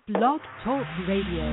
Blog Talk Radio.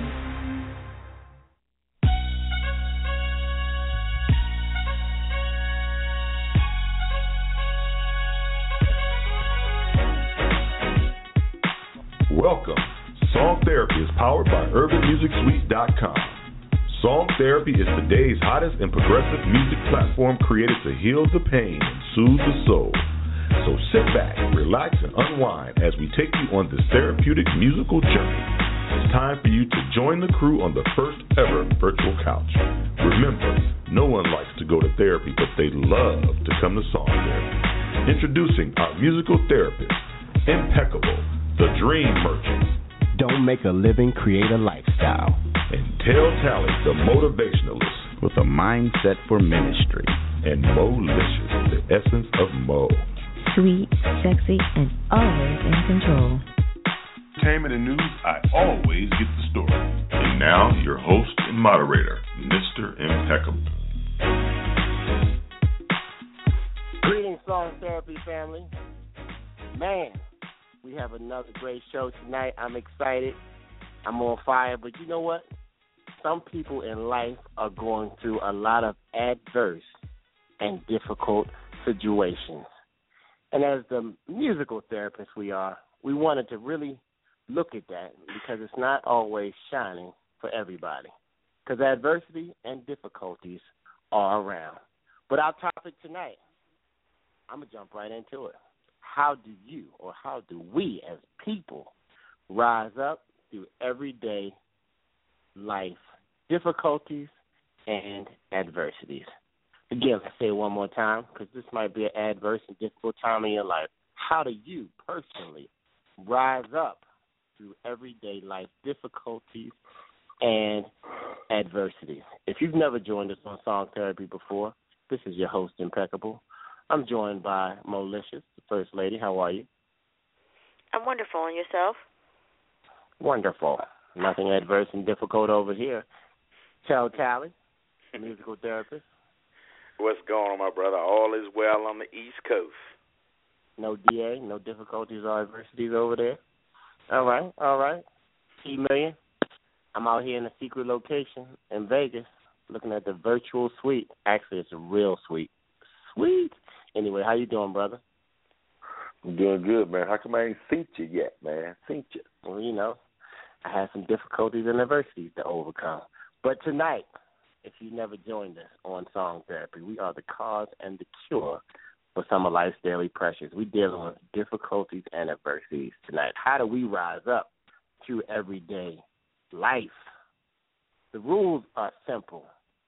Welcome. Song Therapy is powered by UrbanMusicSuite.com. Song Therapy is today's hottest and progressive music platform created to heal the pain and soothe the soul. So sit back, relax, and unwind as we take you on this therapeutic musical journey. It's time for you to join the crew on the first ever virtual couch. Remember, no one likes to go to therapy, but they love to come to Song Therapy. Introducing our musical therapist, Impeccable, the Dream Merchant. Don't make a living, create a lifestyle. And Tell Tally, the motivationalist, with a mindset for ministry. And Mo-licious, the essence of Mo. Sweet, sexy, and always in control. Entertainment and news, I always get the story. And now, your host and moderator, Mr. Impeccable. Greetings, Song Therapy family. Man, we have another great show tonight. I'm excited. I'm on fire. But you know what? Some people in life are going through a lot of adverse and difficult situations. And as the musical therapists we are, we wanted to really look at that because it's not always shining for everybody. Because adversity and difficulties are around. But our topic tonight, I'm going to jump right into it. How do you or how do we as people rise up through everyday life difficulties and adversities? Again, let's say it one more time because this might be an adverse and difficult time in your life. How do you personally rise up through everyday life difficulties and adversities? If you've never joined us on Song Therapy before, this is your host, Impeccable. I'm joined by Mo-licious, the First Lady. How are you? I'm wonderful. And yourself? Wonderful. Nothing adverse and difficult over here. Tell Tally, musical therapist. What's going on, my brother? All is well on the East Coast. No DA, no difficulties or adversities over there? All right. T-Million, I'm out here in a secret location in Vegas looking at the virtual suite. Actually, it's a real suite. Sweet. Anyway, how you doing, brother? I'm doing good, man. How come I ain't seen you yet, man? Seen you. Well, you know, I had some difficulties and adversities to overcome. But tonight, if you never joined us on Song Therapy, we are the cause and the cure for some of life's daily pressures. We deal with difficulties and adversities tonight. How do we rise up through everyday life? The rules are simple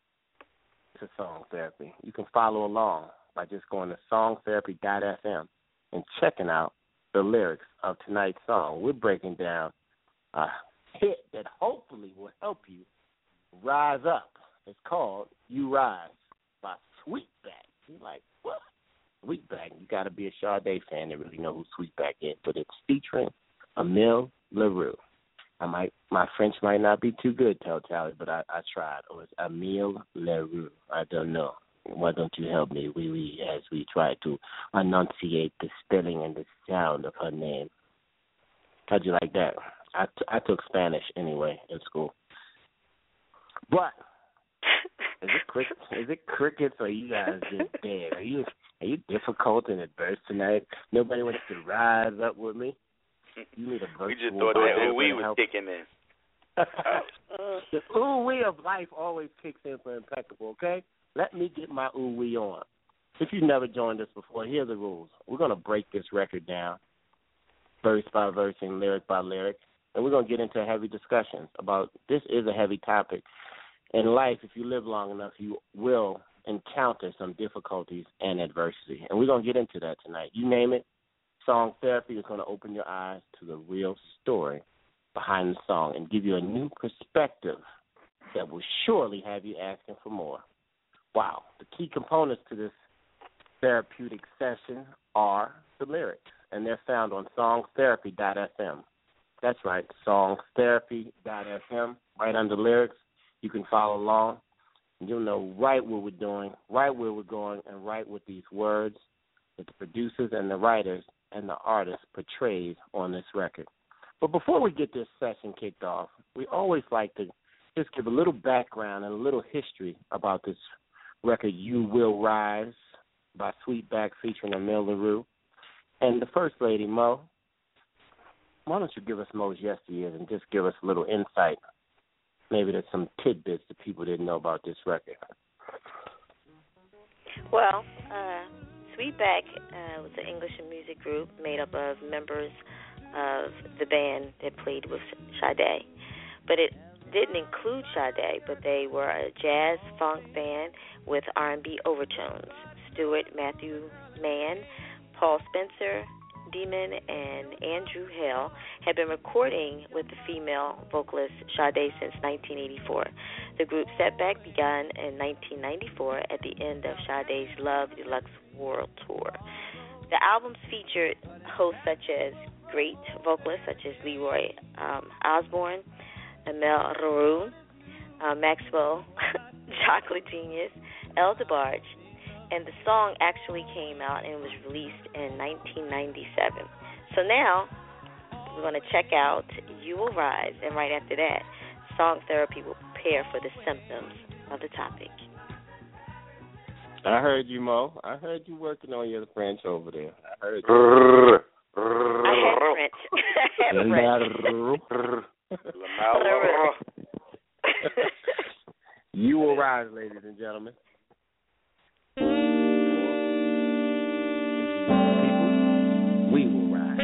to Song Therapy. You can follow along by just going to songtherapy.fm and checking out the lyrics of tonight's song. We're breaking down a hit that hopefully will help you rise up. It's called You Rise by Sweetback. You're like, what? Sweetback. You got to be a Sade fan to really know who Sweetback is, but it's featuring Emile LaRue. My French might not be too good, Tally, but I tried. It was Emile LaRue. I don't know. Why don't you help me, as we try to enunciate the spelling and the sound of her name? How'd you like that? I took Spanish anyway in school. But is it crickets or you guys just dead? Are you difficult and adverse tonight? Nobody wants to rise up with me? You need a virtual. We just thought that ooh-wee was kicking in. The ooh-wee of life always kicks in for Impeccable, okay? Let me get my ooh-wee on. If you've never joined us before, here are the rules. We're going to break this record down, verse by verse and lyric by lyric, and we're going to get into heavy discussions about this is a heavy topic. In life, if you live long enough, you will encounter some difficulties and adversity, and we're going to get into that tonight. You name it. Song Therapy is going to open your eyes to the real story behind the song and give you a new perspective that will surely have you asking for more. Wow. The key components to this therapeutic session are the lyrics, and they're found on songtherapy.fm. That's right, songtherapy.fm. Right under lyrics, you can follow along, and you'll know right what we're doing, right where we're going, and right what these words that the producers and the writers and the artist portrays on this record. But before we get this session kicked off, we always like to just give a little background and a little history about this record, You Will Rise, by Sweetback featuring Emile LaRue. And the First Lady, Mo, why don't you give us Mo's yesteryears and just give us a little insight. Maybe there's some tidbits that people didn't know about this record. Well, Sweetback was an English music group made up of members of the band that played with Sade. But it didn't include Sade, but they were a jazz funk band with R&B overtones. Stewart Matthew Mann, Paul Spencer, Demon, and Andrew Hale had been recording with the female vocalist Sade since 1984. The group Setback began in 1994 at the end of Sade's Love Deluxe World Tour. The albums featured hosts such as great vocalists such as Leroy Osborne, Emile LaRue, Maxwell, Chocolate Genius, El DeBarge, and the song actually came out and was released in 1997. So now we're going to check out You Will Rise, and right after that, Song Therapy will prepare for the symptoms of the topic. I heard you, Mo. I heard you working on your French over there. I heard you. I had French. You will rise, ladies and gentlemen. We will rise.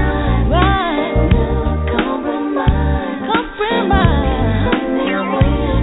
Compromise.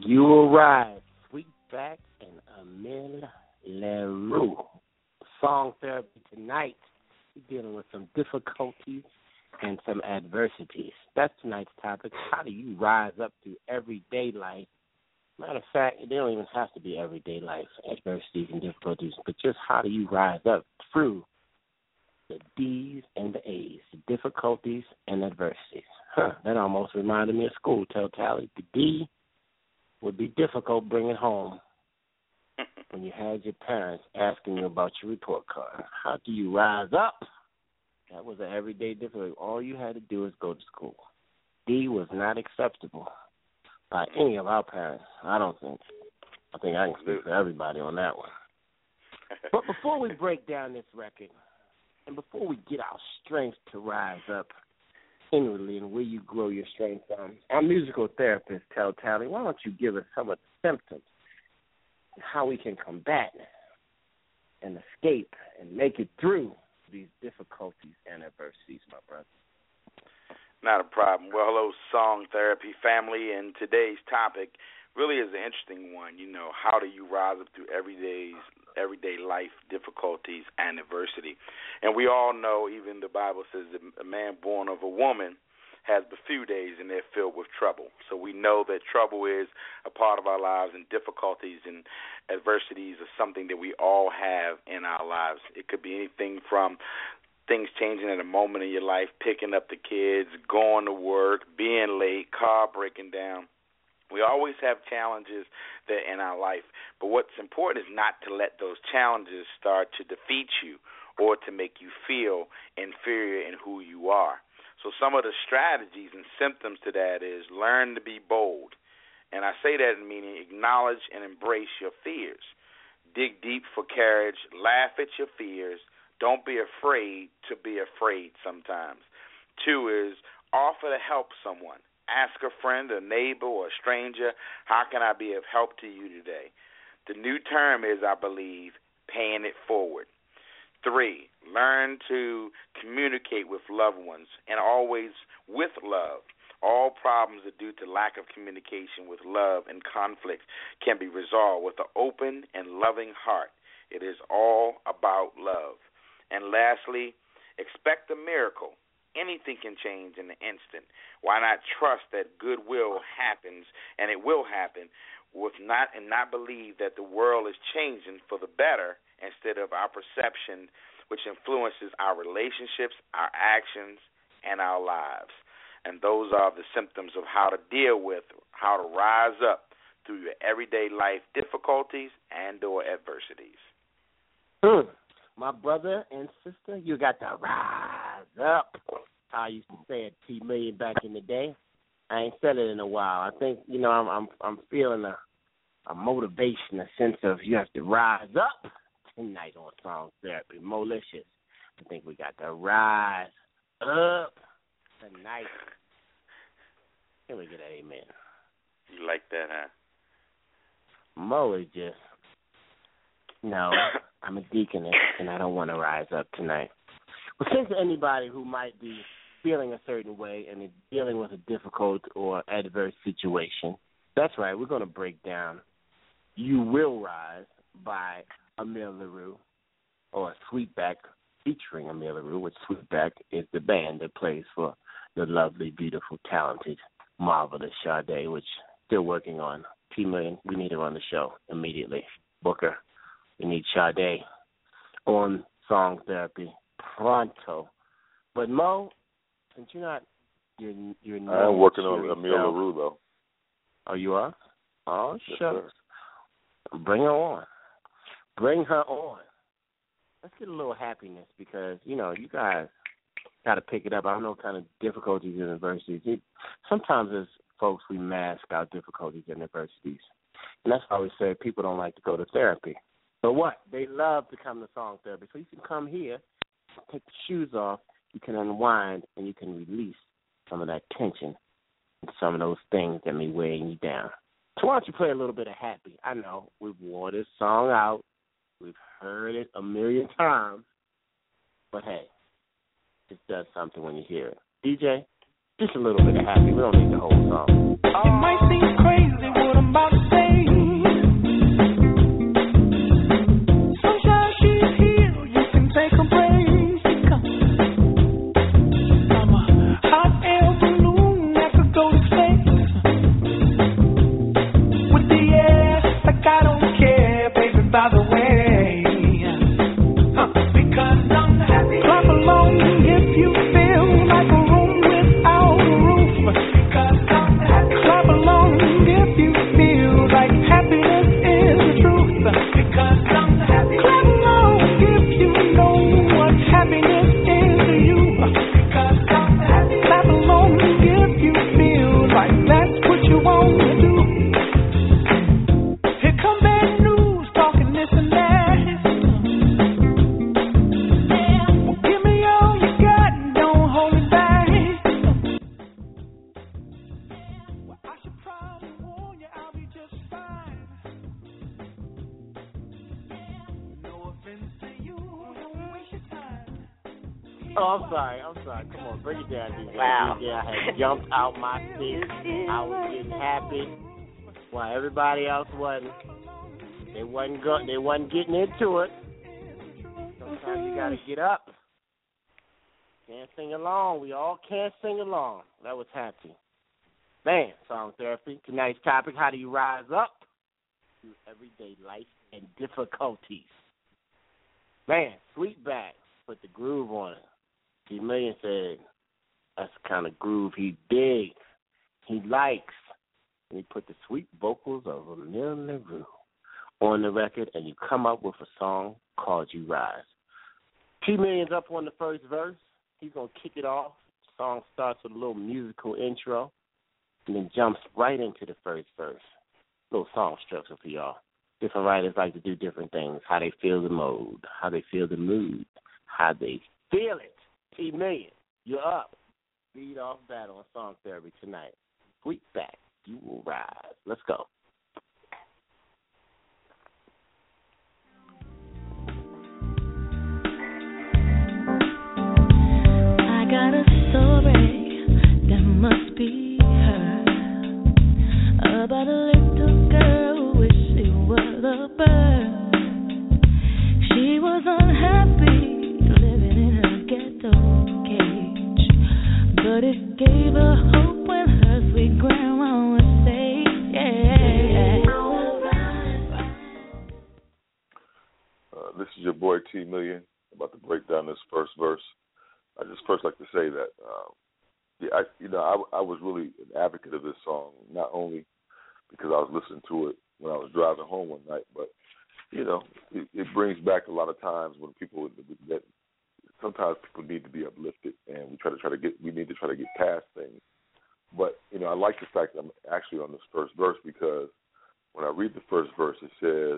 You Will Rise, Sweetback and Emile LaRue. Song therapy tonight. We're dealing with some difficulties and some adversities. That's tonight's topic. How do you rise up through everyday life? Matter of fact, they don't even have to be everyday life, adversities and difficulties, but just how do you rise up through the D's and the A's, the difficulties and adversities. That almost reminded me of school, Tell Tally. The D would be difficult bringing home when you had your parents asking you about your report card. How do you rise up? That was an everyday difficulty. All you had to do is go to school. D was not acceptable by any of our parents, I don't think. I think I can speak for everybody on that one. But before we break down this record, and before we get our strength to rise up inwardly and where you grow your strength from, our musical therapist, Tell Tally, why don't you give us some of the symptoms and how we can combat and escape and make it through these difficulties and adversities, my brother. Not a problem. Well, hello, Song Therapy family, and today's topic really is an interesting one. You know, how do you rise up through everyday life difficulties and adversity? And we all know, even the Bible says that a man born of a woman has but few days and they're filled with trouble. So we know that trouble is a part of our lives, and difficulties and adversities are something that we all have in our lives. It could be anything from things changing at a moment in your life, picking up the kids, going to work, being late, car breaking down. We always have challenges that in our life. But what's important is not to let those challenges start to defeat you or to make you feel inferior in who you are. So some of the strategies and symptoms to that is learn to be bold. And I say that in meaning acknowledge and embrace your fears. Dig deep for courage. Laugh at your fears. Don't be afraid to be afraid sometimes. 2 is offer to help someone. Ask a friend, a neighbor, or a stranger, how can I be of help to you today? The new term is, I believe, paying it forward. 3, learn to communicate with loved ones, and always with love. All problems are due to lack of communication with love, and conflict can be resolved with an open and loving heart. It is all about love. And lastly, expect a miracle. Anything can change in an instant. Why not trust that goodwill happens, and it will happen, and not believe that the world is changing for the better instead of our perception, which influences our relationships, our actions, and our lives. And those are the symptoms of how to deal with, how to rise up through your everyday life difficulties and or adversities. My brother and sister, you got to rise up. I used to say it, T Million, back in the day. I ain't said it in a while. I think, you know, I'm feeling a motivation, a sense of you have to rise up tonight on Song Therapy. Malicious. I think we got to rise up tonight. Can we get an amen? You like that, huh? Mo is just, no, I'm a deaconess, and I don't want to rise up tonight. Well, since anybody who might be feeling a certain way and is dealing with a difficult or adverse situation, that's right, we're going to break down You Will Rise by Emile LaRue, or Sweetback featuring Emile LaRue, which Sweetback is the band that plays for the lovely, beautiful, talented, marvelous Sade, which still working on. T Million, we need her on the show immediately. Booker, we need Sade on Song Therapy pronto. But Mo, since you're not, you're I'm working on Emile LaRue though. Oh, you are? Oh, yes, shucks. Bring her on. Bring her on. Let's get a little happiness because, you know, you guys got to pick it up. I don't know what kind of difficulties and adversities. Sometimes as folks, we mask our difficulties and adversities. And that's why we say people don't like to go to therapy. But what? They love to come to Song Therapy. So you can come here, take the shoes off, you can unwind, and you can release some of that tension and some of those things that may weigh you down. So why don't you play a little bit of Happy? I know we've wore this song out. We've heard it a million times. But, hey, it does something when you hear it. DJ, just a little bit of Happy. We don't need the whole song. It might seem crazy what I'm about to by the way. Because I'm happy. Clap along if you feel like a room without a roof. Because I'm happy. Clap along if you feel like happiness is the truth. Because I'm happy. Clap along if you know what happiness is to you. Because I'm happy. Clap along if you feel like that's what you want to do. Here come bad news talking this and that. Well, give me all you got and don't hold it back. Well, I should probably warn you I'll be just fine. No offense to you, don't waste your time. Oh, I'm sorry. Come on, break it down, DJ. Wow. DJ, I had jumped out my seat. I was getting happy while everybody else wasn't. They wasn't getting into it. Sometimes you gotta get up. Can't sing along. We all can't sing along. That was happy. Man, song therapy. Tonight's topic: how do you rise up through everyday life and difficulties? Man, Sweetback put the groove on it. T Million said that's the kind of groove he digs, he likes. And he put the sweet vocals of Amir LaRue on the record, and you come up with a song called You Rise. T Million's up on the first verse. He's going to kick it off. The song starts with a little musical intro and then jumps right into the first verse. Little song structure for y'all. Different writers like to do different things, how they feel the mode, how they feel the mood, how they feel it. T Million, you're up. Lead off battle on Song Therapy tonight. Sweetback, You Will Rise. Let's go. I got a story that must be heard about a little girl who wished she was a bird. She was unhappy living in her ghetto cage, but it gave her hope when her sweet grandma would say, yeah. This is your boy T Million, about to break down this first verse. I just first like to say that, I was really an advocate of this song, not only because I was listening to it when I was driving home one night, but it brings back a lot of times when people that sometimes people need to be uplifted, and we need to try to get past things. But I like the fact that I'm actually on this first verse, because when I read the first verse, it says,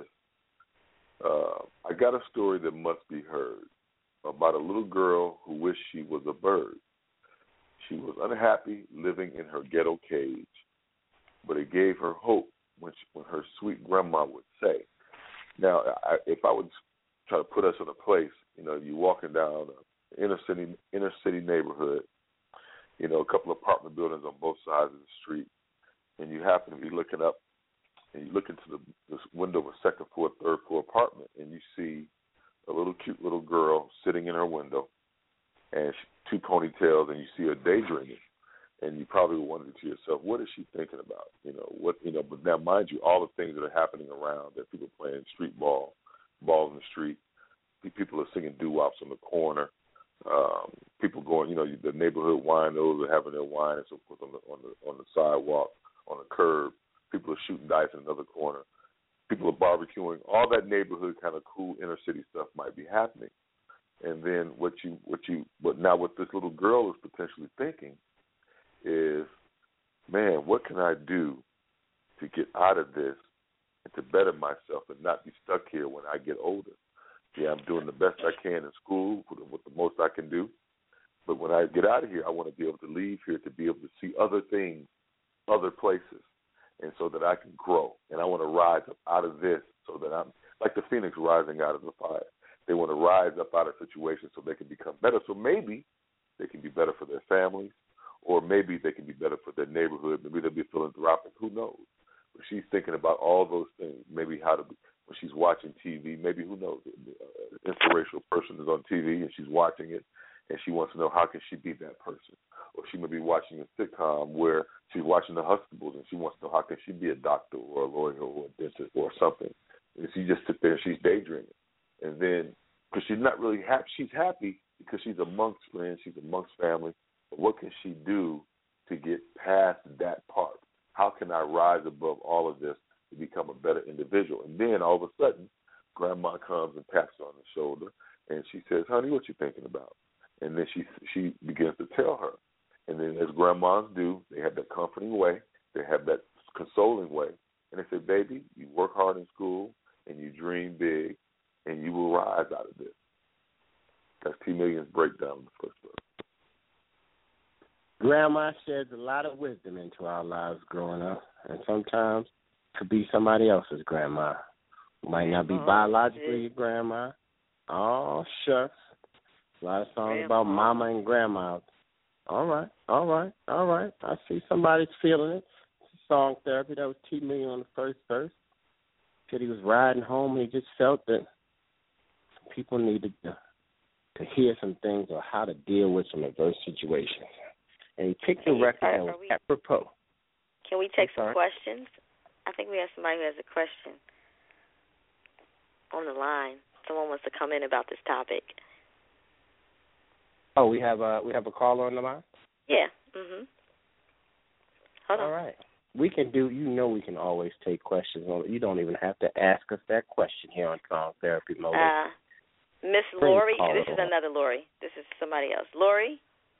I got a story that must be heard about a little girl who wished she was a bird. She was unhappy living in her ghetto cage, but it gave her hope when her sweet grandma would say. Now, if I would try to put us in a place, you're walking down an inner city neighborhood, a couple of apartment buildings on both sides of the street, and you happen to be looking up, and you look into this window of a second floor, third floor apartment, and you see a little cute little girl sitting in her window, and two ponytails, and you see her daydreaming, and you probably wonder to yourself, what is she thinking about? But now, mind you, all the things that are happening around, that people playing street ball in the street, people are singing doo-wops on the corner, people going, the neighborhood winos are having their wine and so forth on the sidewalk, on the curb. People are shooting dice in another corner. People are barbecuing. All that neighborhood kind of cool inner city stuff might be happening. And then what this little girl is potentially thinking is, man, what can I do to get out of this and to better myself and not be stuck here when I get older? Yeah, I'm doing the best I can in school with the most I can do. But when I get out of here, I want to be able to leave here to be able to see other things, other places, and so that I can grow. And I want to rise up out of this so that I'm like the phoenix rising out of the fire. They want to rise up out of situations so they can become better. So maybe they can be better for their families, or maybe they can be better for their neighborhood. Maybe they'll be philanthropic. Who knows? But she's thinking about all those things. Maybe when she's watching TV, maybe, who knows, an inspirational person is on TV and she's watching it, and she wants to know, how can she be that person? Or she may be watching a sitcom where she's watching the Huxtables, and she wants to know, how can she be a doctor or a lawyer or a dentist or something. And she just sits there and she's daydreaming. And then, because she's not really happy, she's happy because she's amongst friends, she's amongst family. But what can she do to get past that part? How can I rise above all of this to become a better individual? And then all of a sudden, Grandma comes and taps her on the shoulder, and she says, honey, what you thinking about? And then she begins to tell her. And then as grandmas do, they have that comforting way, they have that consoling way, and they say, baby, you work hard in school, and you dream big, and you will rise out of this. That's T Million's breakdown in the first verse. Grandma sheds a lot of wisdom into our lives growing up, and sometimes it could be somebody else's grandma. Might not be biologically your grandma. Oh, shucks. A lot of songs about mama and grandma. All right. I see somebody's feeling it. Song therapy. That was T Million on the first verse. Said he was riding home and he just felt that people needed to hear some things or how to deal with some adverse situations. And he picked the record that was apropos. Can we take some questions? I think we have somebody who has a question on the line. Someone wants to come in about this topic. Oh, we have a caller on the line? Yeah. Mhm. Hold on. All right. We can we can always take questions. You don't even have to ask us that question here on Song Therapy Mode. Miss Lori, this is another Lori. This is somebody else. Lori?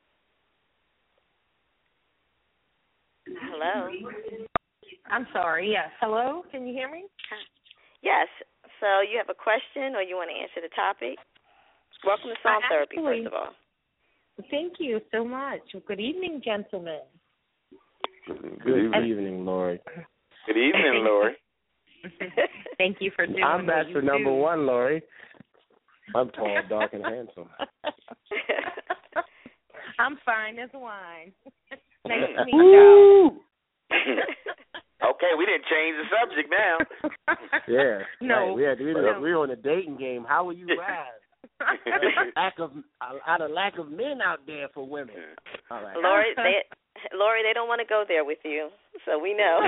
Hello? I'm sorry, yes. Hello? Can you hear me? Yes. So you have a question or you want to answer the topic? Welcome to Song Therapy, first of all. Thank you so much. Good evening, gentlemen. Good evening, Lori. Good evening, Lori. Thank you for doing I'm Bachelor number one, Lori. I'm tall, dark, and handsome. I'm fine as wine. Nice to meet you. Okay, we didn't change the subject now. Yeah. No. Right. We're on a dating game. How will you rise? out of lack of men out there for women. All right. Lori, they don't want to go there with you, so we know.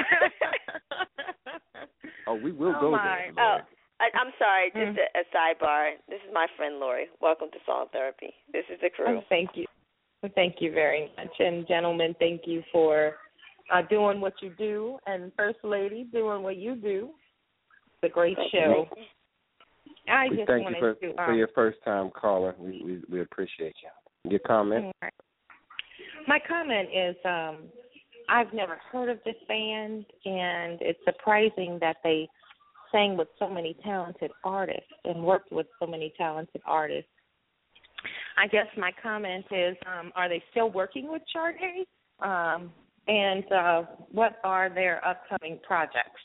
We will go there. Lori. I'm sorry, just a sidebar. This is my friend Lori. Welcome to Song Therapy. This is the crew. Thank you. Thank you very much. And gentlemen, thank you for doing what you do, and First Lady doing what you do. It's a great show. I just thank you for your first time caller. We appreciate you. Your comment? My comment is I've never heard of this band, and it's surprising that they sang with so many talented artists and worked with so many talented artists. I guess my comment is, are they still working with Sade? And what are their upcoming projects?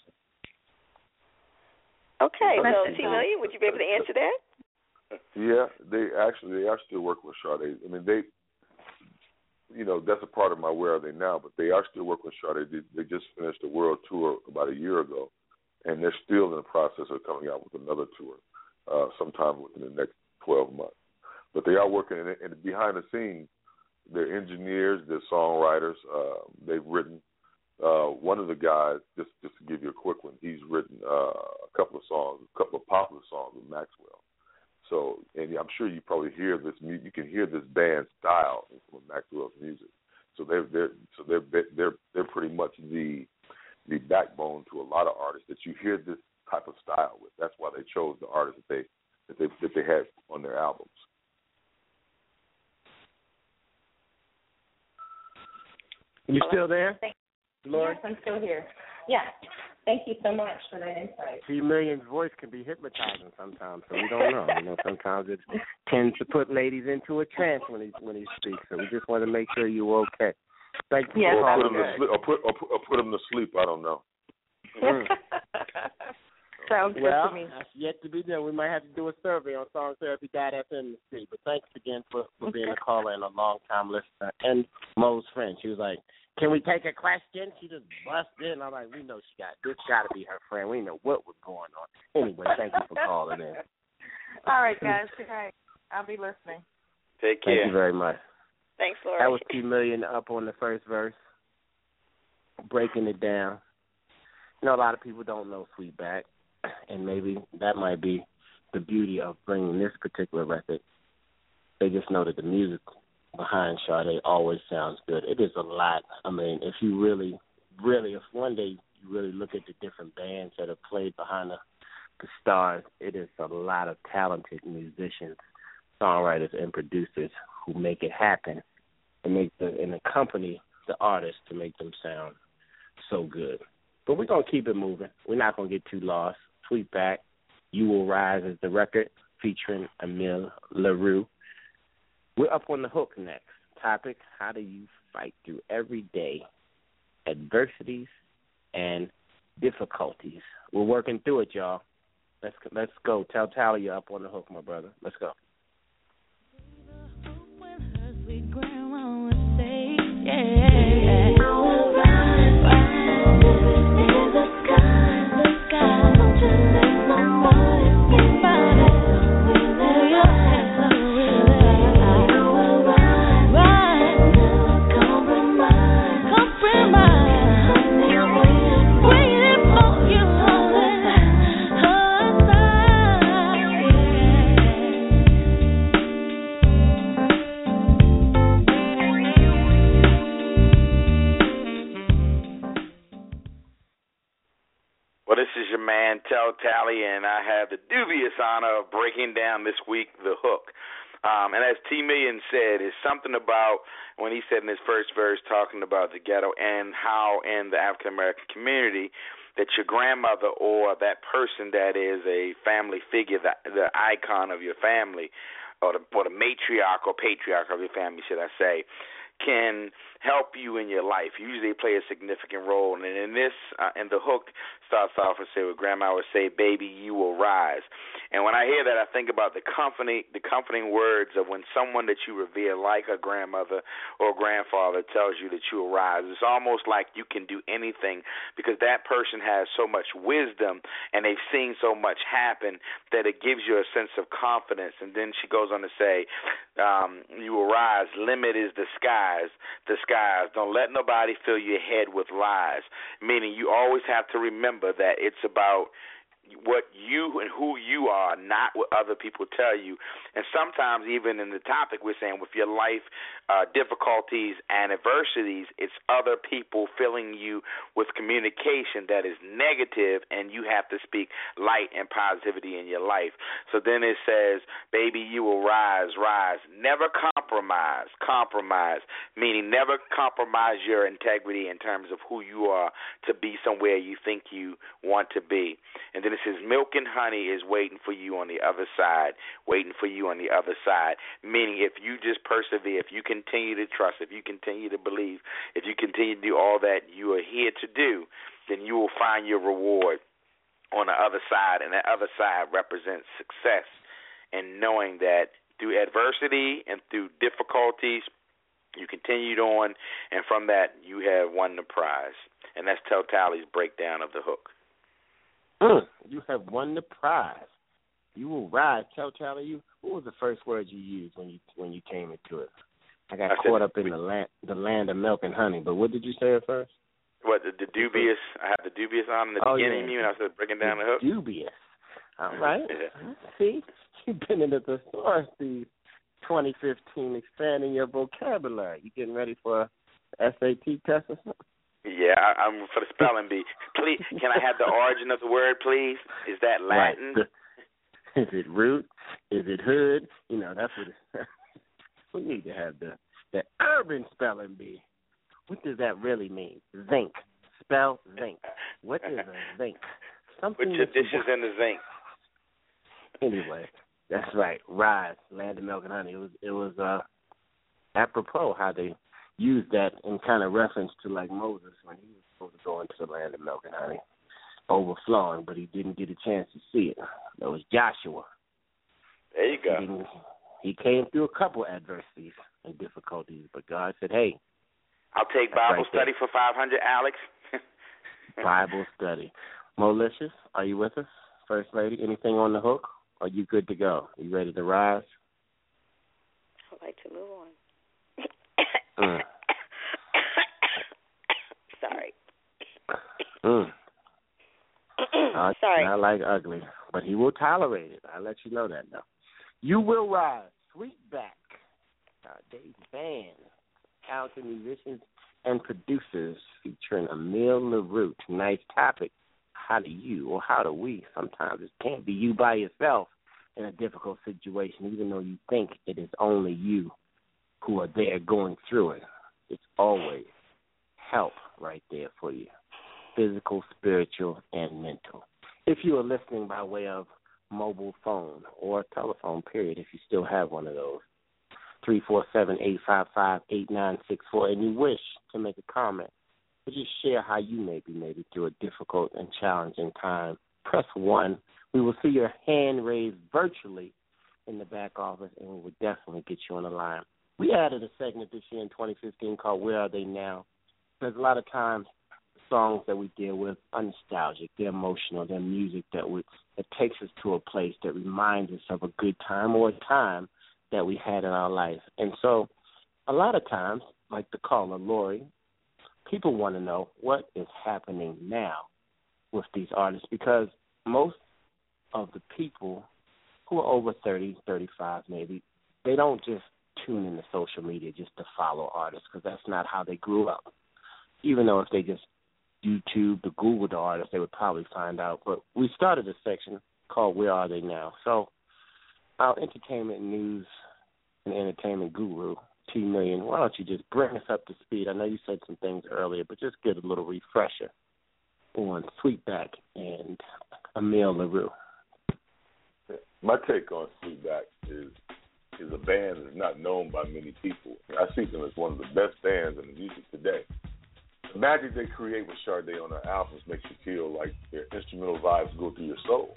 Okay, so T. Million, would you be able to answer that? Yeah, they are still working with Sade. I mean, that's a part of my Where Are They Now, but they are still working with Sade. They just finished a world tour about a year ago, and they're still in the process of coming out with another tour sometime within the next 12 months. But they are working, and behind the scenes, they're engineers, they're songwriters. They've written, one of the guys, just to give you a quick one, he's written a couple of popular songs with Maxwell. So, and I'm sure you probably hear this. You can hear this band style in some of Maxwell's music. So they're pretty much the backbone to a lot of artists that you hear this type of style with. That's why they chose the artists that they had on their albums. You still there, Lord? Yes, I'm still here. Yeah. Thank you so much for that insight. T. Million's voice can be hypnotizing sometimes, so we don't know. Sometimes it tends to put ladies into a trance when he speaks. So we just want to make sure you're okay. Thank you. Yes, or put him to sleep. I don't know. Sounds good to me. That's yet to be done. We might have to do a survey on songtherapy.fm to see. But thanks again for being a caller and a long-time listener. And Mo's friend, she was like, can we take a question? She just busted in. I'm like, we know this got to be her friend. We know what was going on. Anyway, thank you for calling in. All right, guys. Good night. I'll be listening. Take care. Thank you very much. Thanks, Lori. That was T. Million up on the first verse, breaking it down. A lot of people don't know Sweetback. and maybe that might be the beauty of bringing this particular record. They just know that the music behind Sade always sounds good. It is a lot. I mean, if you really, if one day you really look at the different bands that have played behind the stars, it is a lot of talented musicians, songwriters, and producers who make it happen and accompany the artists to make them sound so good. But we're going to keep it moving. We're not going to get too lost. Sweetback, You Will Rise is the record featuring Emile LaRue. We're up on the hook next. Topic, how do you fight through everyday adversities and difficulties? We're working through it, y'all. Let's go. Tell Tally you're up on the hook, my brother. Let's go. Well, this is your man, Tell Tally, and I have the dubious honor of breaking down this week the hook. And as T Million said, it's something about when he said in his first verse talking about the ghetto and how in the African-American community that your grandmother or that person that is a family figure, the icon of your family, or the matriarch or patriarch of your family, should I say, can help you in your life. Usually they play a significant role. And in this, and the hook starts off and say, what Grandma would say, baby, you will rise. And when I hear that, I think about the comforting words of when someone that you revere, like a grandmother or grandfather, tells you that you will rise. It's almost like you can do anything because that person has so much wisdom and they've seen so much happen that it gives you a sense of confidence. And then she goes on to say, you will rise. Limit is the skies. Don't let nobody fill your head with lies, meaning you always have to remember that it's about what you and who you are, not what other people tell you. And sometimes even in the topic we're saying with your life difficulties and adversities, it's other people filling you with communication that is negative, and you have to speak light and positivity in your life. So then it says, baby, you will rise. Never compromise, meaning never compromise your integrity in terms of who you are to be somewhere you think you want to be. And then it says, milk and honey is waiting for you on the other side, meaning if you just persevere, if you continue to trust, if you continue to believe, if you continue to do all that you are here to do, then you will find your reward on the other side, and that other side represents success. And knowing that through adversity and through difficulties, you continued on, and from that you have won the prize. And that's Tell Tally's breakdown of the hook. You have won the prize. You will rise. Tell Tally, what was the first word you used when you came into it? I got caught up in the land of milk and honey. But what did you say at first? What, the dubious? I have the dubious on in the beginning. You and I said breaking down the hook. Dubious. All right. Yeah. See, you've been into the thesaurus these 2015, expanding your vocabulary. You getting ready for a SAT test or something? Yeah, I'm for the spelling bee. Please, can I have the origin of the word, please? Is that Latin? Right. Is it root? Is it hood? You know, that's what it's. We need to have the urban spelling bee. What does that really mean? Zinc. Spell zinc. What is a zinc? Something. Put your dishes in the zinc. Anyway, that's right. Rise, land of milk and honey. It was apropos how they used that in kind of reference to like Moses when he was supposed to go into the land of milk and honey, overflowing, but he didn't get a chance to see it. That was Joshua. There you go. He came through a couple adversities and difficulties, but God said, hey. I'll take Bible study for 500, Alex. Bible study. Malicious, are you with us? First Lady, anything on the hook? Are you good to go? You ready to rise? I'd like to move on. Sorry. Sorry. Not like ugly, but he will tolerate it. I'll let you know that now. You Will Rise, Sweetback, Dave's band, talented musicians and producers featuring Emile LaRue. Tonight's topic, how do you or how do we, sometimes it can't be you by yourself in a difficult situation, even though you think it is only you who are there going through it. It's always help right there for you, physical, spiritual, and mental. If you are listening by way of mobile phone or telephone, period, if you still have one of those, 347-855-8964, and you wish to make a comment or just share how you may be made it through a difficult and challenging time, press 1. We will see your hand raised virtually in the back office, and we will definitely get you on the line. We added a segment this year in 2015 called Where Are They Now? There's a lot of times songs that we deal with are nostalgic, they're emotional, they're music that takes us to a place that reminds us of a good time or a time that we had in our life. And so a lot of times, like the caller, Lori, people want to know what is happening now with these artists, because most of the people who are over 30, 35 maybe, they don't just tune into social media just to follow artists, because that's not how they grew up. Even though if they just YouTube or Google the artist, they would probably find out. But we started a section called Where Are They Now? So our entertainment news and entertainment guru, T Million, why don't you just bring us up to speed? I know you said some things earlier, but just get a little refresher on Sweetback and Emile LaRue. My take on Sweetback is a band that's not known by many people. I see them as one of the best bands in the music today. The magic they create with Sade on their albums makes you feel like their instrumental vibes go through your soul.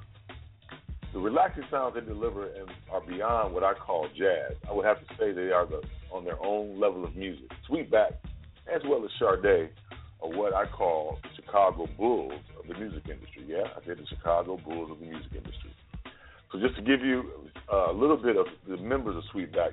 The relaxing sounds they deliver are beyond what I call jazz. I would have to say they are on their own level of music. Sweetback, as well as Sade, are what I call the Chicago Bulls of the music industry. Yeah, I said the Chicago Bulls of the music industry. So just to give you a little bit of the members of Sweetback,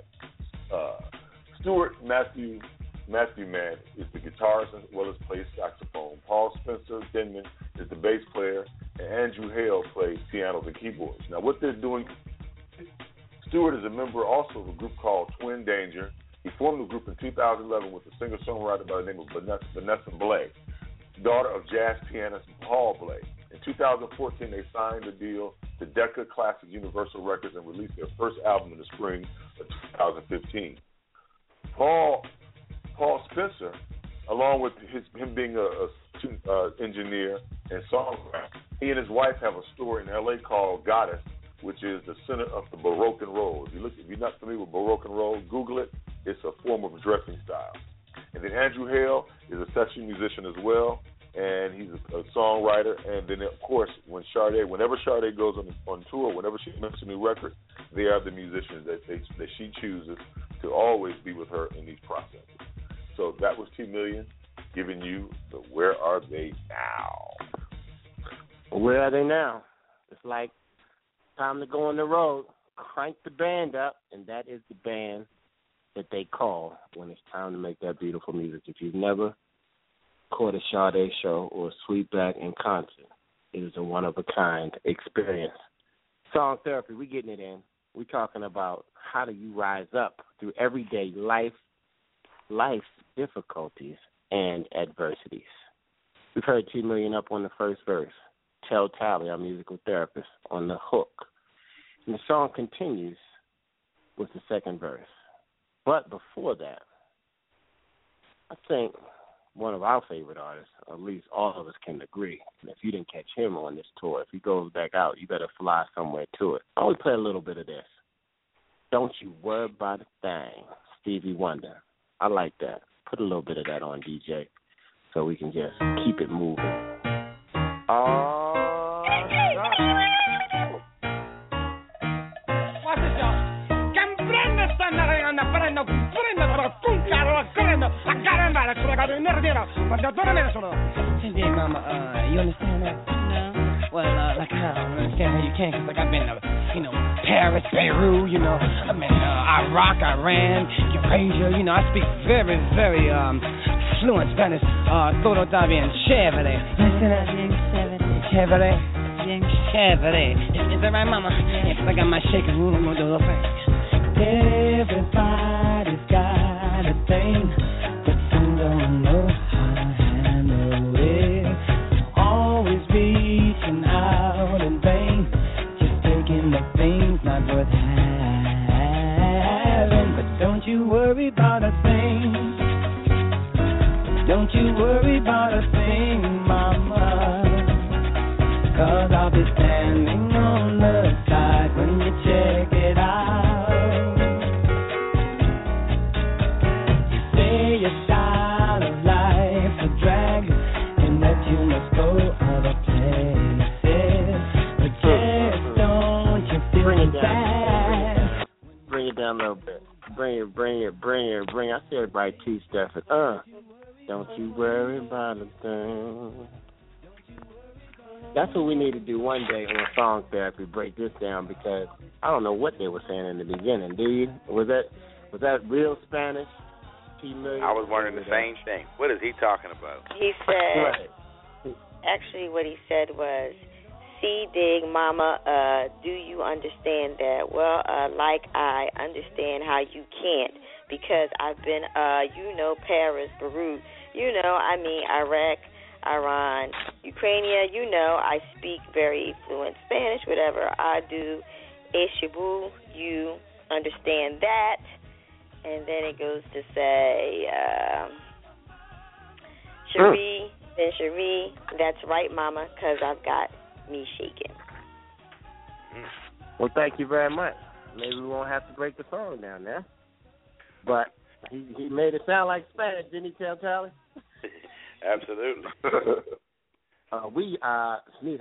Stuart Matthew Mann is the guitarist as well as plays saxophone. Paul Spencer Denman is the bass player, and Andrew Hale plays pianos and keyboards. Now, what they're doing, Stuart is a member also of a group called Twin Danger. He formed the group in 2011 with a singer-songwriter by the name of Vanessa Blay, daughter of jazz pianist Paul Blay. In 2014, they signed a deal to Decca Classic Universal Records and released their first album in the spring of 2015. Paul Spencer, along with him being a engineer and songwriter, he and his wife have a store in L.A. called Goddess, which is the center of the Baroque and Roll. If you're not familiar with Baroque and Roll, Google it. It's a form of dressing style. And then Andrew Hale is a session musician as well, and he's a songwriter. And then, of course, whenever Sade goes on tour, whenever she makes a new record, they are the musicians that she chooses to always be with her in these processes. So that was T Million giving you the Where Are They Now? Where are they now? It's like time to go on the road, crank the band up, and that is the band that they call when it's time to make that beautiful music. If you've never caught a Sade show or a Sweetback in concert, it is a one-of-a-kind experience. Song therapy, we getting it in. We're talking about how do you rise up through everyday life's difficulties and adversities. We've heard T Million up on the first verse. Tell Tally, our musical therapist, on the hook. And the song continues with the second verse. But before that, I think one of our favorite artists, at least all of us can agree, and if you didn't catch him on this tour, if he goes back out, you better fly somewhere to it. I always play a little bit of this. Don't You Worry About a Thing, Stevie Wonder. I like that. Put a little bit of that on, DJ, so we can just keep it moving. Watch this, y'all. Hey, Mama, you understand that? No. Well, like, I don't understand how you can, because, like, I've been to, Paris, Beirut, I've been Iraq, Iran, Eurasia, I speak very, very fluent Spanish, todo está bien chévere. chévere, bien chévere. Is that right, mama? Yes, I got my shaking room, I'm gonna do the thing. Everybody's got a thing, but some don't know how to handle it. Always reaching out in vain, just taking the things not worth having. But don't you worry about a thing. Don't you worry about a thing, mama, 'cause I'll be standing on the side when you check it out. You say your style of life's a drag and that you must go other places, but just don't you feel bad. Bring it down a little bit. Bring it. I said it right, T. Stefford. Don't you worry about a thing. That's what we need to do one day on Song Therapy, break this down, because I don't know what they were saying in the beginning. Do you? Was that real Spanish? T. Million? I was wondering the same thing. What is he talking about? He said, Right. actually what he said was, "See, dig, mama, do you understand that? Well, like I understand how you can't, because I've been, Paris, Beirut, Iraq, Iran, Ukraine, I speak very fluent Spanish, whatever I do, Eshibu, you understand that." And then it goes to say, Cherie, then Cherie, that's right, mama, because I've got me shaking. Well, thank you very much. Maybe we won't have to break the song down there. But he made it sound like Spanish, didn't he, tell Tally? Absolutely. We are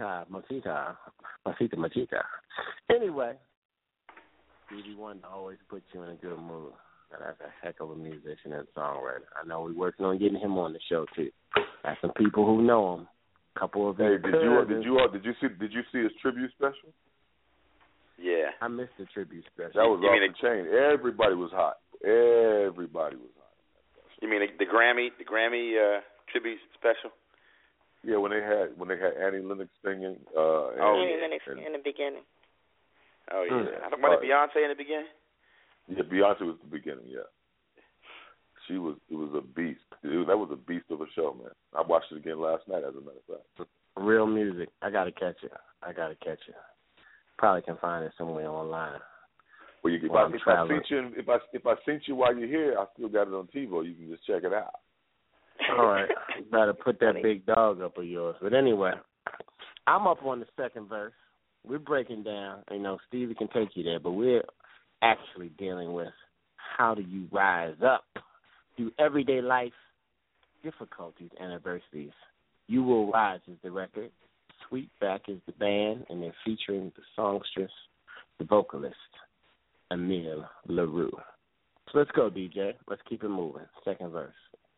Machita. Anyway, Stevie Wonder always puts you in a good mood. Now, that's a heck of a musician and songwriter. I know we're working on getting him on the show too. Got some people who know him. A couple of did you see his tribute special? Yeah. I missed the tribute special. That was off the chain. Everybody was hot. You mean the Grammy tribute special? Yeah, when they had Annie Lennox singing. Annie Lennox in the beginning. Oh yeah. I don't want Beyonce in the beginning. Yeah, Beyonce was the beginning. Yeah. It was a beast. That was a beast of a show, man. I watched it again last night, as a matter of fact. Real music. I gotta catch it. Probably can find it somewhere online. Well, if I sent you while you're here, I still got it on TiVo. You can just check it out. All right. You better put that big dog up of yours. But anyway, I'm up on the second verse. We're breaking down. Stevie can take you there, but we're actually dealing with how do you rise up through everyday life difficulties and adversities. You Will Rise is the record. Sweetback is the band, and they're featuring the songstress, the vocalist, Emile LaRue. So let's go, DJ. Let's keep it moving. Second verse.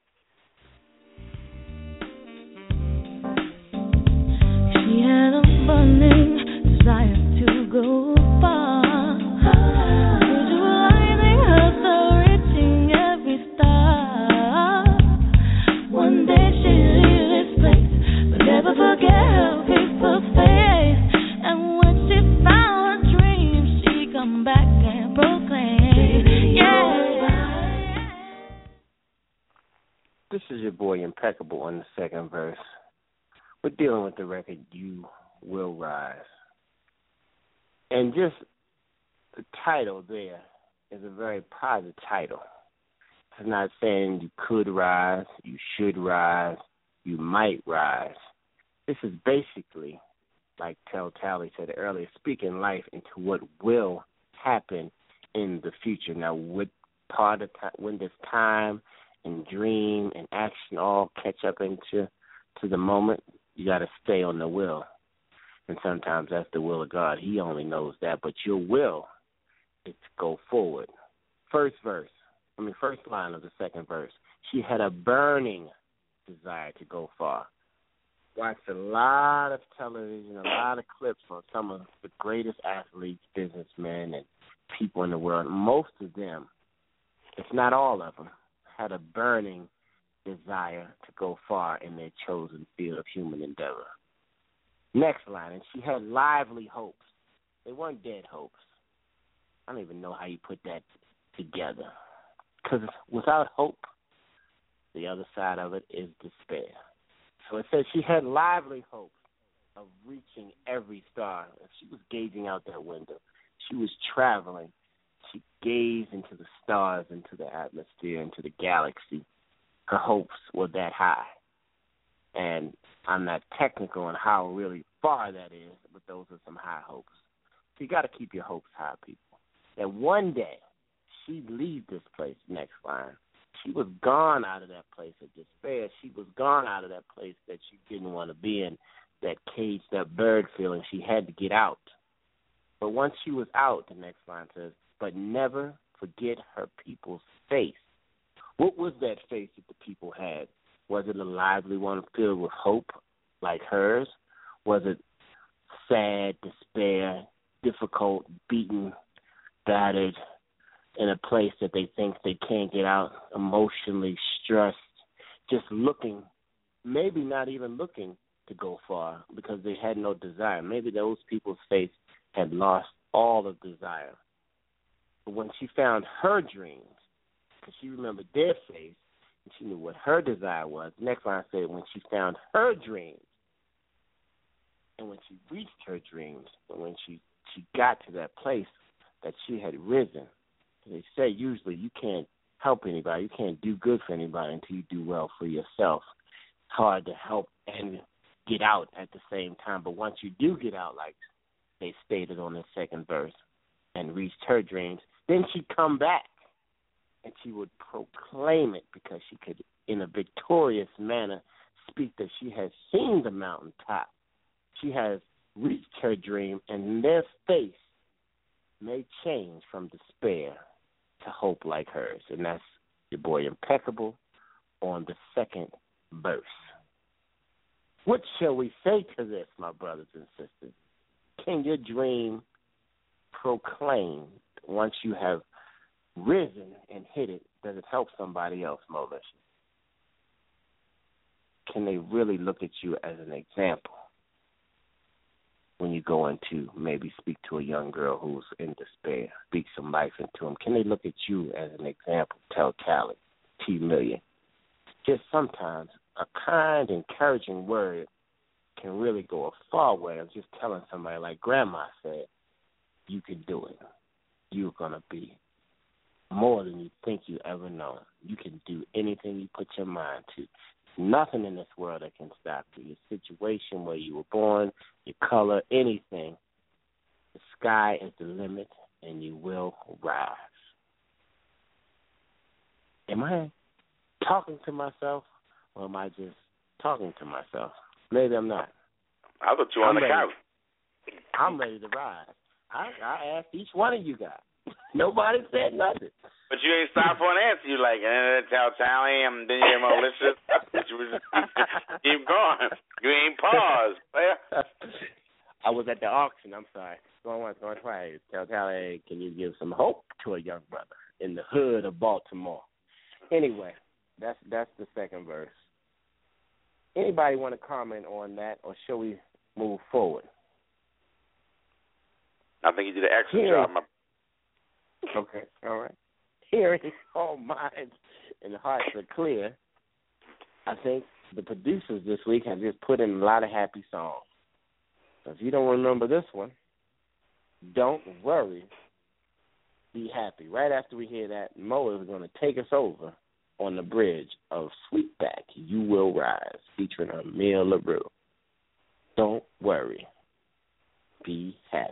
She had a burning desire to go far, visualizing herself reaching every star. One day she'll leave this place, but never forget her people's face. And when she found her dream, she come back and proclaim, yeah. This is your boy Impeccable on the second verse. We're dealing with the record You Will Rise. And just the title there is a very positive title. It's not saying you could rise, you should rise, you might rise. This is basically, like Tell Tally said earlier, speaking life into what will happen in the future. Now, when does time and dream and action all catch up into the moment? You got to stay on the will. And sometimes that's the will of God. He only knows that. But your will is to go forward. First line of the second verse. She had a burning desire to go far. Watched a lot of television, a lot of clips on some of the greatest athletes, businessmen, and people in the world. Most of them, if not all of them, had a burning desire to go far in their chosen field of human endeavor. Next line, and she had lively hopes. They weren't dead hopes. I don't even know how you put that together. Because without hope, the other side of it is despair. So it says she had lively hopes of reaching every star. If she was gazing out that window, she was traveling. She gazed into the stars, into the atmosphere, into the galaxy. Her hopes were that high. And I'm not technical on how really far that is, but those are some high hopes. So you got to keep your hopes high, people. And one day, she'd leave this place, next line. She was gone out of that place of despair. She was gone out of that place that she didn't want to be in, that cage, that bird feeling. She had to get out. But once she was out, the next line says, but never forget her people's face. What was that face that the people had? Was it a lively one filled with hope like hers? Was it sad, despair, difficult, beaten, battered, in a place that they think they can't get out, emotionally stressed, just looking, maybe not even looking to go far because they had no desire. Maybe those people's faith had lost all of desire. But when she found her dreams, because she remembered their faith, and she knew what her desire was, the next line said when she found her dreams, and when she reached her dreams, and when she got to that place that she had risen. They say usually you can't help anybody, you can't do good for anybody until you do well for yourself. It's hard to help and get out at the same time, but once you do get out, like they stated on the second verse, and reached her dreams, then she'd come back and she would proclaim it because she could, in a victorious manner, speak that she has seen the mountaintop. She has reached her dream, and their face may change from despair to hope like hers. And that's your boy Impeccable on the second verse. What shall we say to this, my brothers and sisters? Can your dream proclaim once you have risen and hit it? Does it help somebody else, Melissa? Can they really look at you as an example when you go into maybe speak to a young girl who's in despair, speak some life into them? Can they look at you as an example? Tell Khaled, T Million. Just sometimes a kind, encouraging word can really go a far way of just telling somebody, like Grandma said, you can do it. You're going to be more than you think you ever know. You can do anything you put your mind to. Nothing in this world that can stop you. Your situation, where you were born, your color, anything. The sky is the limit, and you will rise. Am I talking to myself, or am I just talking to myself? Maybe I'm not. I thought you were on the couch. I'm ready to rise. I asked each one of you guys. Nobody said nothing. But you ain't stopped for an answer. You like, tell Tally, and then you're malicious. Keep going. You ain't paused. I was at the auction. I'm sorry. Going twice. Tell Tally, can you give some hope to a young brother in the hood of Baltimore? Anyway, that's the second verse. Anybody want to comment on that, or shall we move forward? I think you did an excellent job. Okay, all right. Hearing all minds and hearts are clear, I think the producers this week have just put in a lot of happy songs. So if you don't remember this one, don't worry, be happy. Right after we hear that, Mo is going to take us over on the bridge of Sweetback, You Will Rise, featuring Amir LaRue. Don't worry, be happy.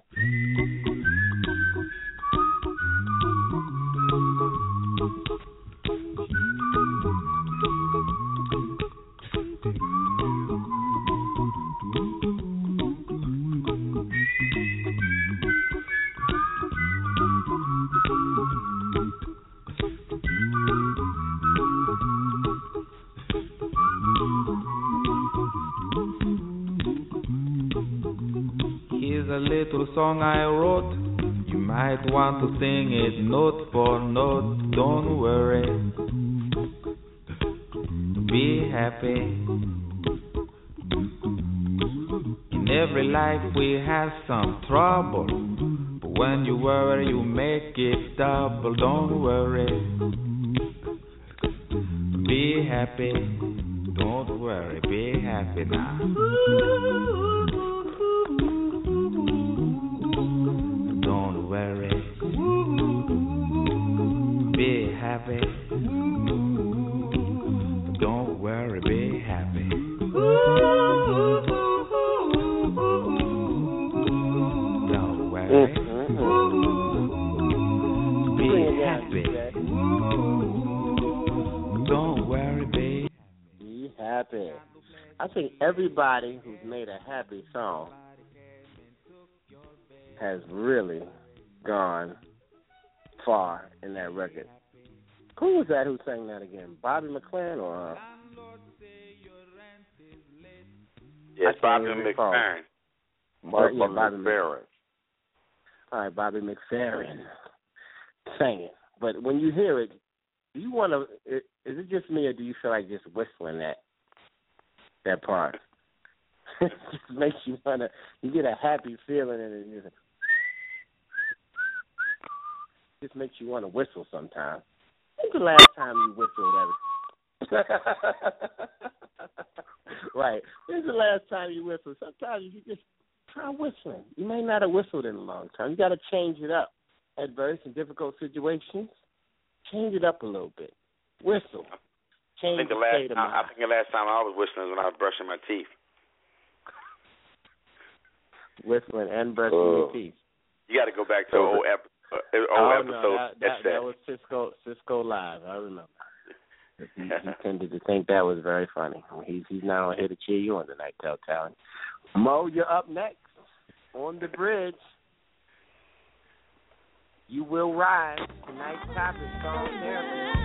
Here's a little song I wrote. You might want to sing it note for note. Don't worry, be happy. In every life we have some trouble. But when you worry, you make it double. Don't worry. Be happy. Don't worry. Be happy now. Don't worry. Be happy. Don't worry. Be happy. Don't worry. Be happy. Don't worry, be happy. I think everybody who's made a happy song has really gone far in that record. Who was that who sang that again? Bobby McFerrin or? Yes, Bobby McFerrin. Bobby McFerrin. All right, Bobby McFerrin sang it. But when you hear it, do you want to? Is it just me, or do you feel like just whistling that part? It just makes you want to. You get a happy feeling, and it just makes you want to whistle sometimes. When's the last time you whistled? Right. When's the last time you whistled? Sometimes you just try whistling. You may not have whistled in a long time. You got to change it up. Adverse and difficult situations, change it up a little bit. Whistle. Change the state of mind. I think the last time I was whistling was when I was brushing my teeth. Whistling and brushing your teeth. You got to go back to old episode. No, that was Cisco Live. I remember. He tended to think that was very funny. He's now here to cheer you on tonight, Telltale. Mo, you're up next on the bridge. You will rise. Tonight's topic, song therapy.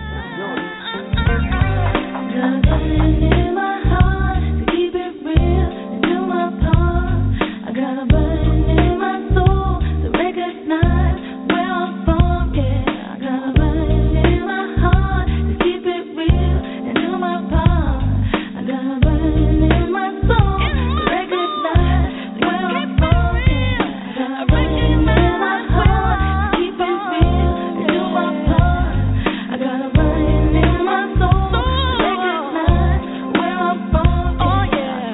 Got burning in my heart to keep it real and do my part. I got a burning in my soul to recognize where I'm from. Yeah, I got a burning in my heart to keep it real and do my part. I got a burning in my soul to recognize where I'm from. Yeah, I got a burning in my heart to keep it real and do my part. I got a burning in my soul to recognize where I'm from. Oh yeah.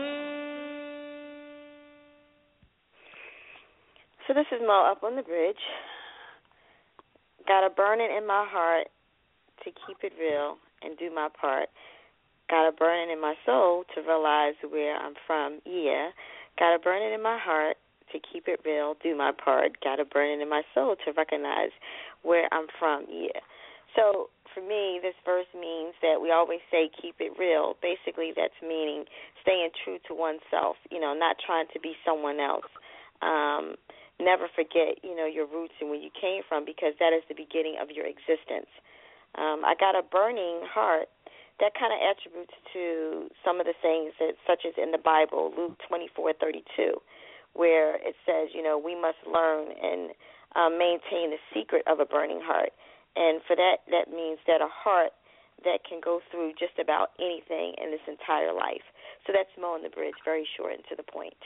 So this is Mo up on the bridge. Got a burning in my heart to keep it real and do my part. Got a burning in my soul to realize where I'm from. Yeah. Got a burning in my heart to keep it real, do my part. Got a burning in my soul to recognize where I'm from. Yeah. So for me, this verse means that we always say keep it real. Basically, that's meaning staying true to oneself, not trying to be someone else. Never forget, your roots and where you came from, because that is the beginning of your existence. I got a burning heart. That kind of attributes to some of the sayings that, such as in the Bible, Luke 24:32, where it says, we must learn and maintain the secret of a burning heart. And for that means that a heart that can go through just about anything in this entire life. So that's Mo on the bridge, very short and to the point.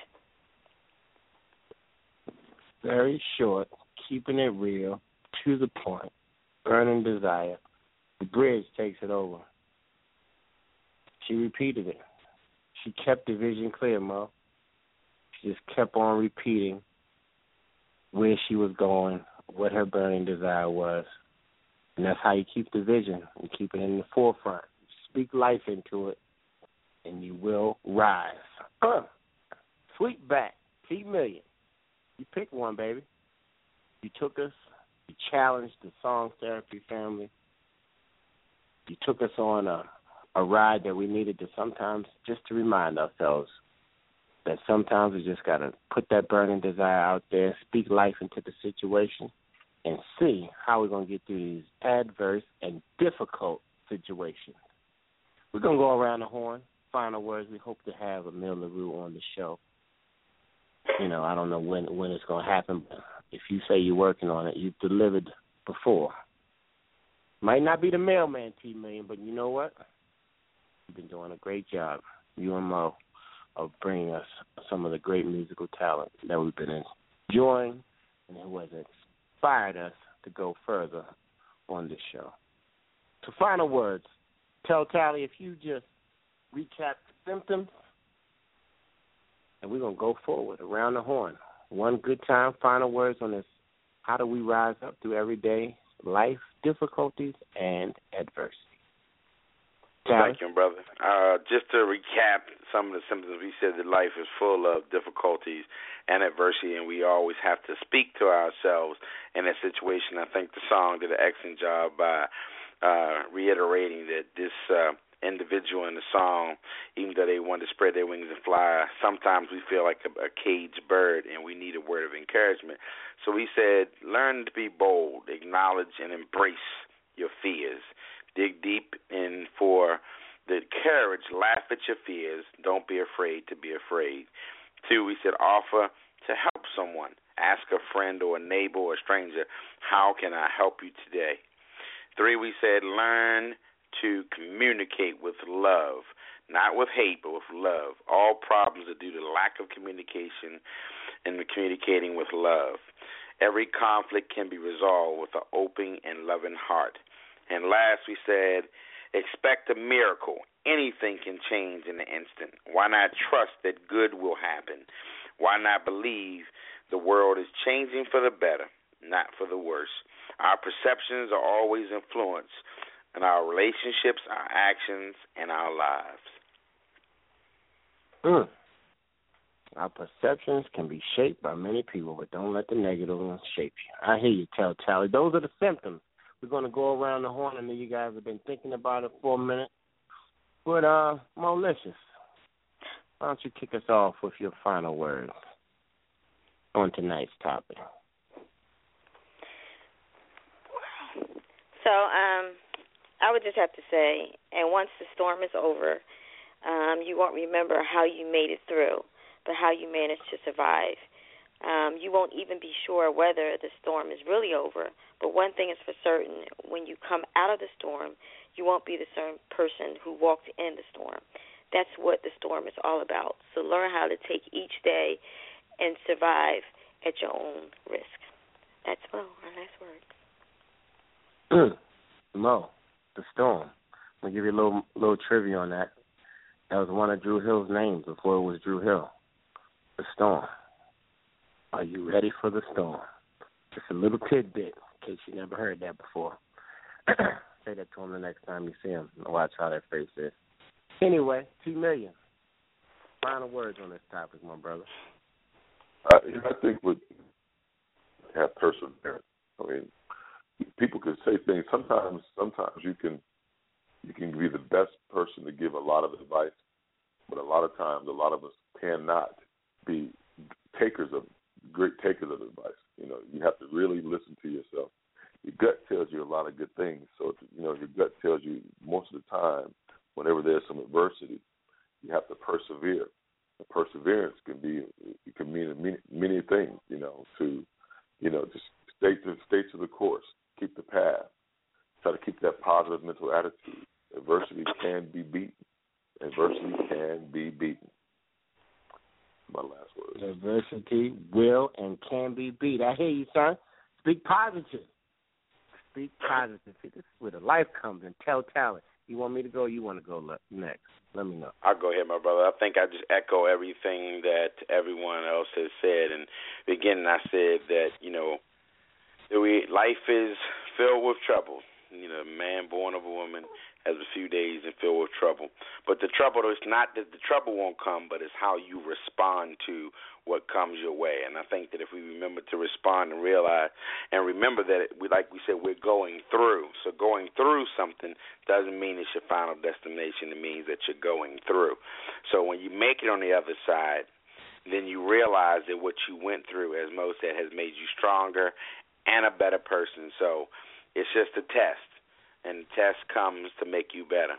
Very short, keeping it real, to the point, burning desire. The bridge takes it over. She repeated it. She kept the vision clear, Mo. She just kept on repeating where she was going, what her burning desire was. And that's how you keep the vision and keep it in the forefront. Speak life into it, and you will rise. Sweetback, T-Million. You picked one, baby. You took us. You challenged the Song Therapy family. You took us on a ride that we needed to sometimes just to remind ourselves that sometimes we just got to put that burning desire out there, speak life into the situation, and see how we're going to get through these adverse and difficult situations. We're going to go around the horn. Final words. We hope to have Emile LaRue on the show. I don't know when it's going to happen, but if you say you're working on it, you've delivered before. Might not be the mailman, T-Million, but you know what? You've been doing a great job, you and Mo. of bringing us some of the great musical talent that we've been enjoying and who has inspired us to go further on this show. So final words. Tell Tally, if you just recap the symptoms, and we're going to go forward around the horn. One good time, final words on this. How do we rise up through everyday life difficulties and adversity? Thank you, brother. Just to recap some of the symptoms, we said that life is full of difficulties and adversity, and we always have to speak to ourselves in that situation. I think the song did an excellent job by reiterating that this individual in the song, even though they want to spread their wings and fly, sometimes we feel like a caged bird, and we need a word of encouragement. So we said, learn to be bold, acknowledge and embrace your fears. Dig deep in for the courage, laugh at your fears. Don't be afraid to be afraid. 2, we said offer to help someone. Ask a friend or a neighbor or a stranger, how can I help you today? 3, we said learn to communicate with love, not with hate, but with love. All problems are due to lack of communication and communicating with love. Every conflict can be resolved with an open and loving heart. And last, we said, expect a miracle. Anything can change in an instant. Why not trust that good will happen? Why not believe the world is changing for the better, not for the worse? Our perceptions are always influenced in our relationships, our actions, and our lives. Our perceptions can be shaped by many people, but don't let the negative ones shape you. I hear you, Tally. Those are the symptoms. We're going to go around the horn. I know you guys have been thinking about it for a minute. But, Malicious, why don't you kick us off with your final words on tonight's topic? So, I would just have to say, and once the storm is over, you won't remember how you made it through, but how you managed to survive. You won't even be sure whether the storm is really over. But one thing is for certain, when you come out of the storm, you won't be the same person who walked in the storm. That's what the storm is all about. So learn how to take each day and survive at your own risk. That's my last word. Mo, the storm. I'm going to give you a little trivia on that. That was one of Drew Hill's names before it was Drew Hill. The storm. Are you ready for the storm? Just a little tidbit in case you never heard that before. Say that to him the next time you see him and watch how that face is. Anyway, 2 million. Final words on this topic, my brother. I think we have perseverance. I mean, people can say things. Sometimes you can be the best person to give a lot of advice, but a lot of times, a lot of us cannot be great takers of advice. You know, you have to really listen to yourself. Your gut tells you a lot of good things. So, your gut tells you most of the time, whenever there's some adversity, you have to persevere. And perseverance can mean many things. Just stay to the course, keep the path, try to keep that positive mental attitude. Adversity can be beaten. My last words. Adversity will and can be beat. I hear you, son. Speak positive. See, this is where the life comes in. Tell Talent. You want me to go or you want to go next? Let me know. I'll go ahead, my brother. I think I just echo everything that everyone else has said. And beginning, I said that, life is filled with trouble. A man born of a woman has a few days and filled with trouble. But the trouble is not that the trouble won't come, but it's how you respond to what comes your way. And I think that if we remember to respond and realize and remember that, like we said, we're going through. So going through something doesn't mean it's your final destination. It means that you're going through. So when you make it on the other side, then you realize that what you went through, as Mo said, has made you stronger and a better person. So it's just a test. And the test comes to make you better.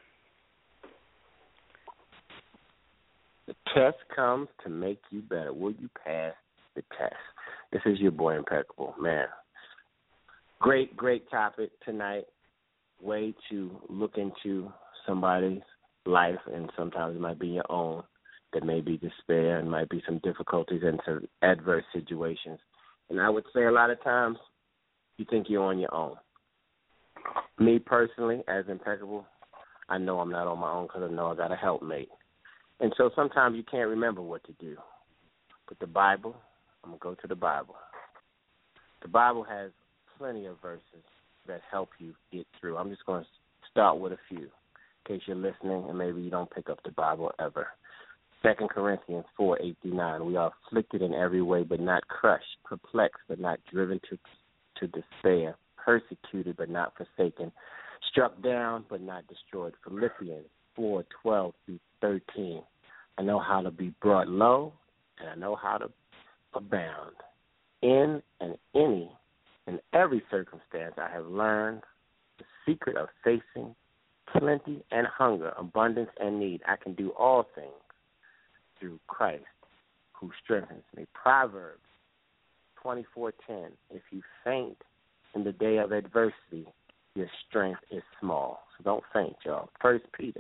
The test comes to make you better. Will you pass the test? This is your boy Impeccable, man. Great topic tonight. Way to look into somebody's life, and sometimes it might be your own, There may be despair and might be some difficulties and some adverse situations. And I would say a lot of times you think you're on your own. Me personally, as Impeccable, I know I'm not on my own because I know I got a helpmate. And so sometimes you can't remember what to do. But the Bible, I'm going to go to the Bible. The Bible has plenty of verses that help you get through. I'm just going to start with a few in case you're listening and maybe you don't pick up the Bible ever. 2 Corinthians 4:8-9. We are afflicted in every way but not crushed, perplexed but not driven to despair, persecuted but not forsaken, struck down but not destroyed. Philippians 4:12-13. I know how to be brought low, and I know how to abound. In and every circumstance, I have learned the secret of facing plenty and hunger, abundance and need. I can do all things through Christ who strengthens me. Proverbs 24:10. If you faint in the day of adversity, your strength is small. So don't faint, y'all. 1 Peter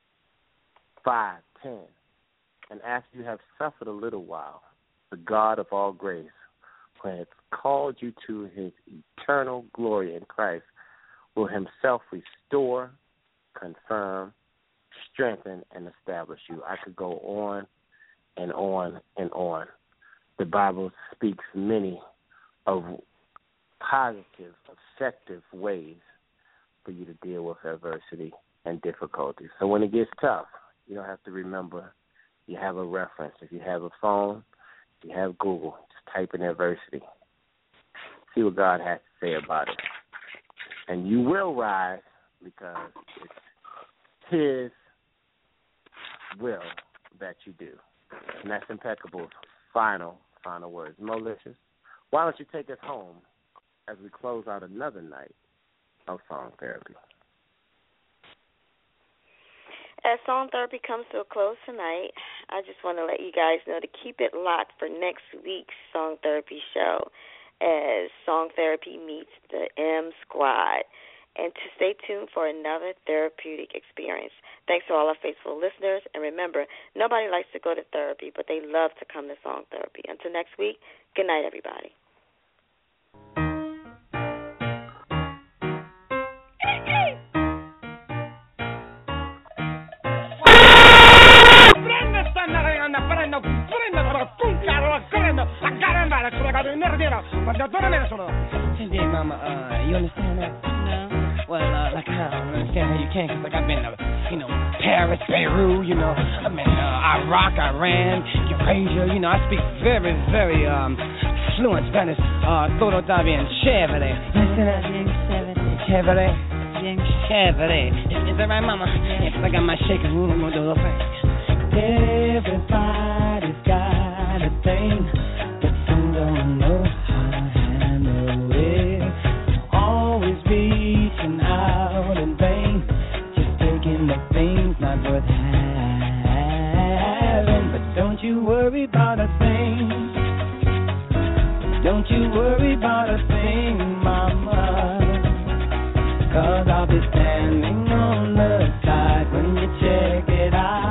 5:10. And after you have suffered a little while, the God of all grace, who has called you to his eternal glory in Christ, will himself restore, confirm, strengthen, and establish you. I could go on and on and on. The Bible speaks many of positive, effective ways for you to deal with adversity and difficulties. So when it gets tough, you don't have to remember. You have a reference. If you have a phone, if you have Google, just type in adversity. See what God has to say about it. And you will rise because it's his will that you do. And that's Impeccable's final words. Malicious, why don't you take us home as we close out another night of Song Therapy? As Song Therapy comes to a close tonight, I just want to let you guys know to keep it locked for next week's Song Therapy show as Song Therapy meets the M Squad, and to stay tuned for another therapeutic experience. Thanks to all our faithful listeners, and remember, nobody likes to go to therapy, but they love to come to Song Therapy. Until next week, good night, everybody. Hey, Mama, you understand that? No. Well, like how? I don't understand how you can, because like I've been to, Paris, Beirut, I've been Iraq, Iran, Eurasia, I speak very, very fluent Spanish. Todo está bien, chévere. Chévere. Chévere. Is that right, Mama? Yes, I got my shaker. I'm going to do a little thing. Everybody's got a thing, but some don't know how to handle it. Always reaching out in vain, just taking the things not worth having. But don't you worry about a thing. Don't you worry about a thing, Mama, 'cause I'll be standing on the side when you check it out.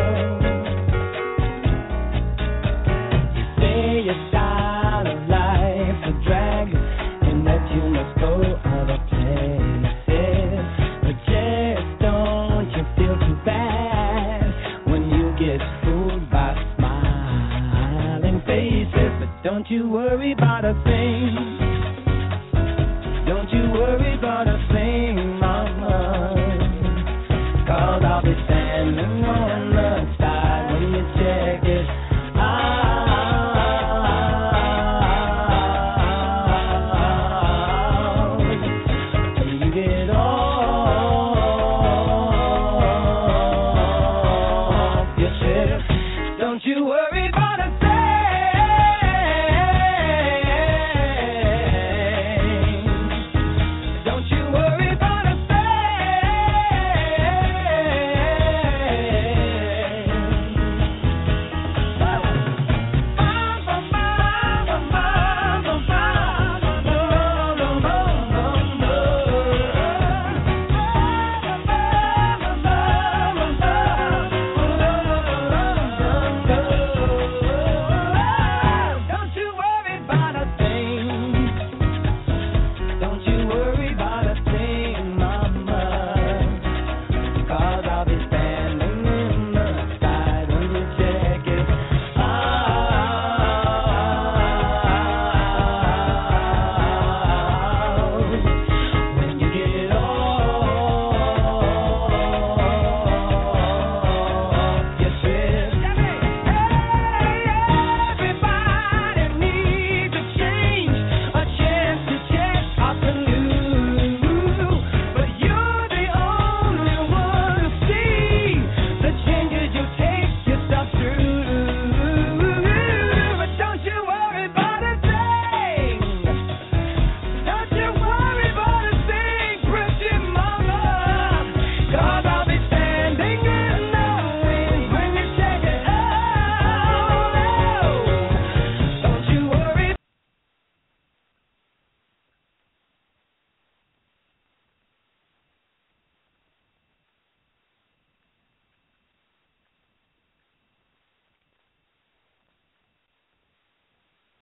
Your style of life a drag, and that you must go other places. But just don't you feel too bad when you get fooled by smiling faces. But don't you worry about a thing. Don't you worry about a thing, Mama, 'cause I'll be standing on